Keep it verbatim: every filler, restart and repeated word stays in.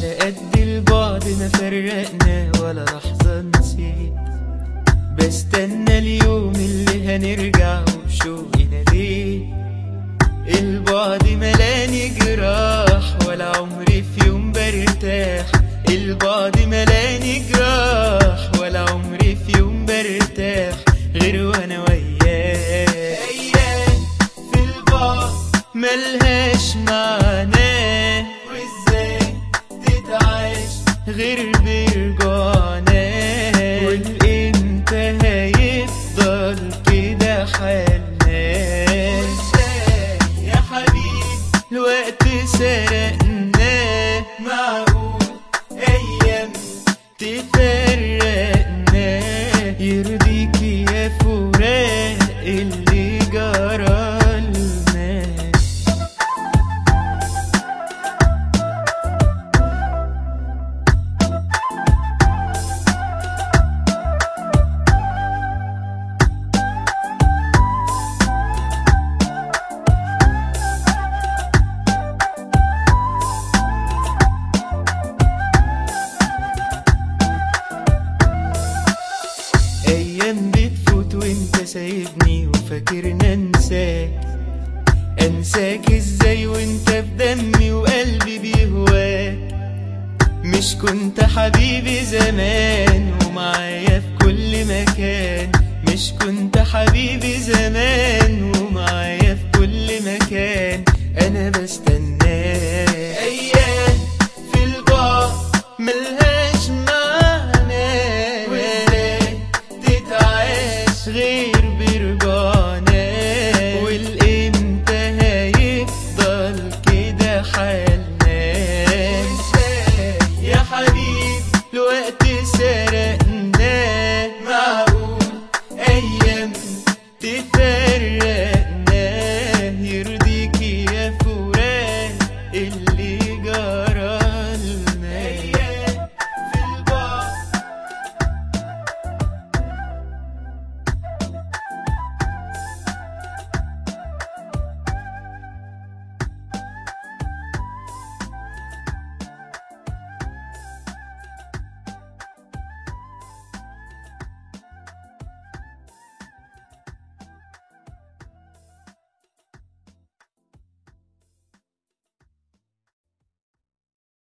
على قد البعد ما فرقنا ولا لحظة نسيت، بستنى اليوم اللي هنرجع وبشوقي ناديت. البعد ملاني جراح ولا عمري في يوم برتاح، البعد ملاني جراح ولا عمري في يوم برتاح غير وانا وياك. ايام في البعد ملهاش معنى، وازاي تتعاش غير برجعنا، والامتى هيفضل كده حالنا. وازاي يا حبيبي الوقت سرقنا، معقول ايام تفرقنا، يرضيك يا فراق اللي جرالنا. أيام بتفوت وانت سايبني وفاكرنا انساك، انساك ازاي وانت في دمي وقلبي بيهواك. مش كنت حبيبي زمان ومعايا في كل مكان، مش كنت حبيبي زمان